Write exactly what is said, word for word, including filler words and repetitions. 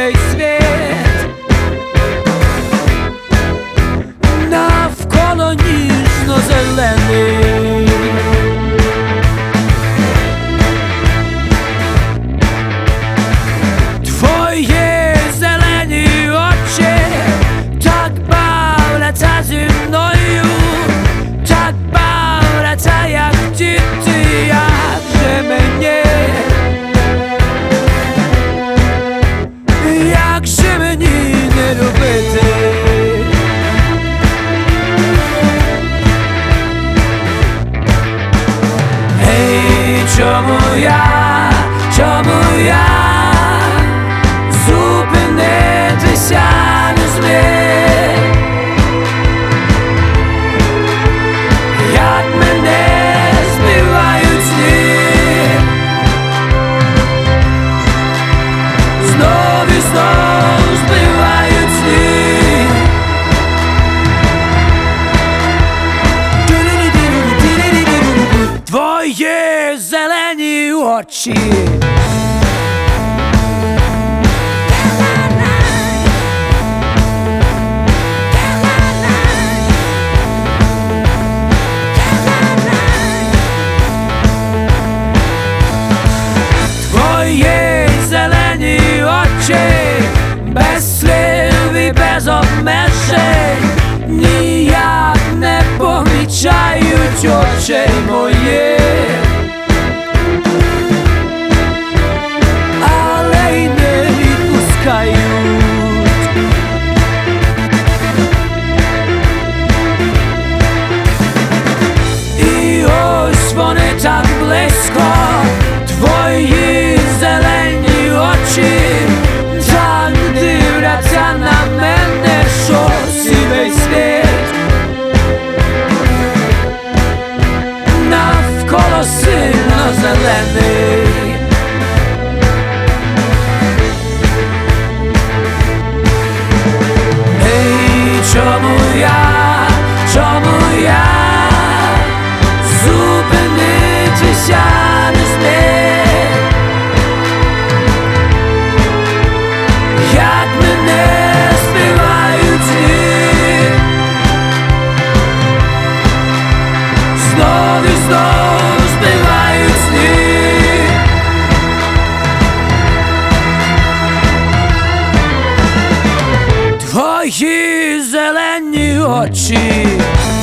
цей світ, навколо ніжно-зелений. Твої зелені очі так бавляться зі мною, так бавляться, як діти, як же мені, як же мені не любити. Ей, чому я, чому я зупинитися не зміг? Як мене збивають сни, знов і знов збивають сни. Твої зелені очі. Твої зелені очі, без слів і без обмежень, ніяк не помічають очей моїх, але й не відпускають. І ось вони так близько, твої зелені очі, так дивляться на мене, що сивий світ навколо сильно зелений. Ей, чому я, чому я зупинитися не зміг? Як мене збивають сни, знов і знов збивають сни. Твої зелені очі.